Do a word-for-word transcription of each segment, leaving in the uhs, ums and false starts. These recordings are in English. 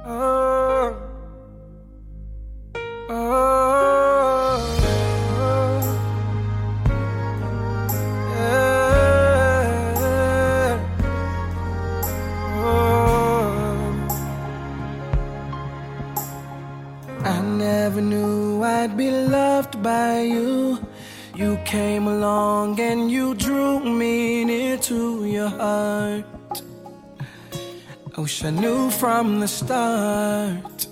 Oh, oh, yeah. Oh, I never knew I'd be loved by you. You came along and you drew me near to your heart. I wish I knew from the start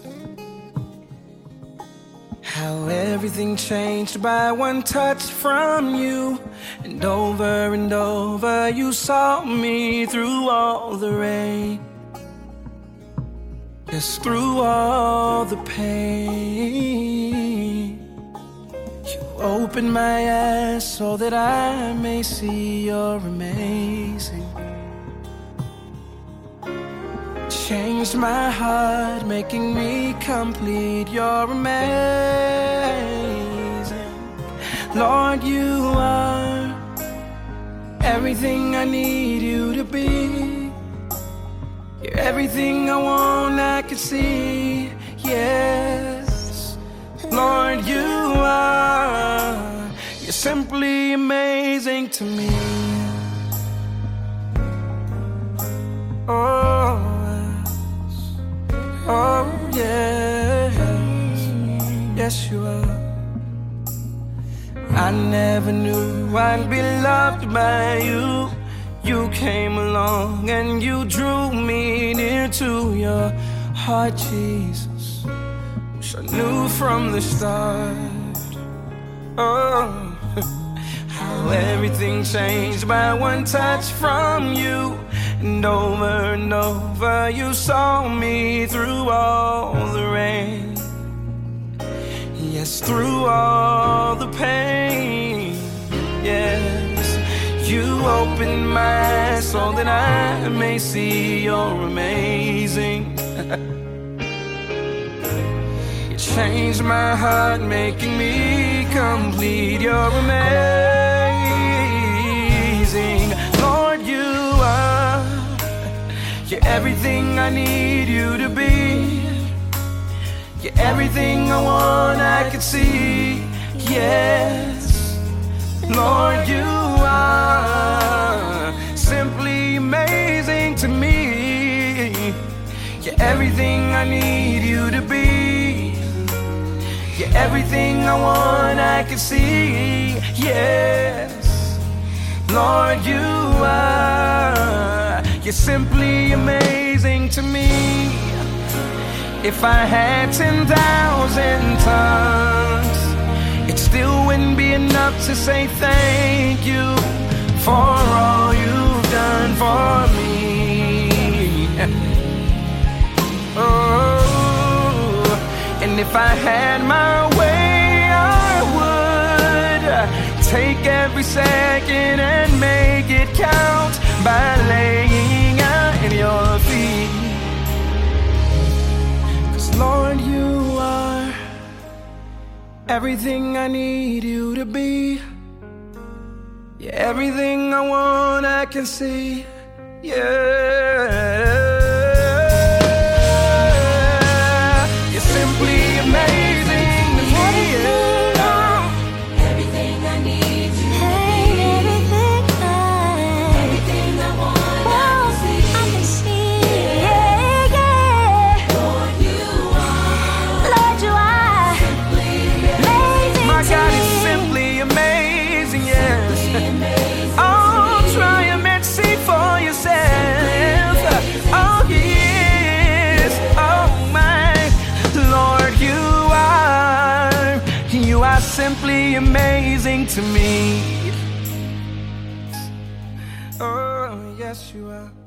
how everything changed by one touch from you. And over and over you saw me through all the rain, yes, through all the pain. You opened my eyes so that I may see you're amazing. Changed my heart, making me complete. You're amazing. Lord, you are everything I need you to be. You're everything I want, I can see. Yes, Lord, you are. You're simply amazing to me. Oh, oh yes, yes you are. I never knew I'd be loved by you. You came along and you drew me near to your heart, Jesus, which I knew from the start. Oh, how everything changed by one touch from you. And over and over you saw me through all the rain, yes, through all the pain. Yes, you opened my eyes so that I may see you're amazing. You changed my heart, making me complete. You're amazing. Lord, you are. You're everything I need you to be. You're everything I want, I can see. Yes, Lord, you are simply amazing to me. You're everything I need you to be. You're everything I want, I can see. Yes, Lord, you are. You're simply amazing to me. If I had ten thousand tongues, it still wouldn't be enough to say thank you for all you've done for me. Oh, and if I had my way, I would take every second and make it count by laying at your feet. 'Cause Lord, you are everything I need you to be. You're everything I want, I can see. Yeah, you're simply amazing to me. Yeah. Everything I need you to be. Everything I want, I can see. Yeah, yeah. Lord, you are. My God is simply amazing, yes. Oh, try him and see for yourself. Oh, he is. Oh, my Lord, you are. You are simply amazing to me. Oh, yes, you are.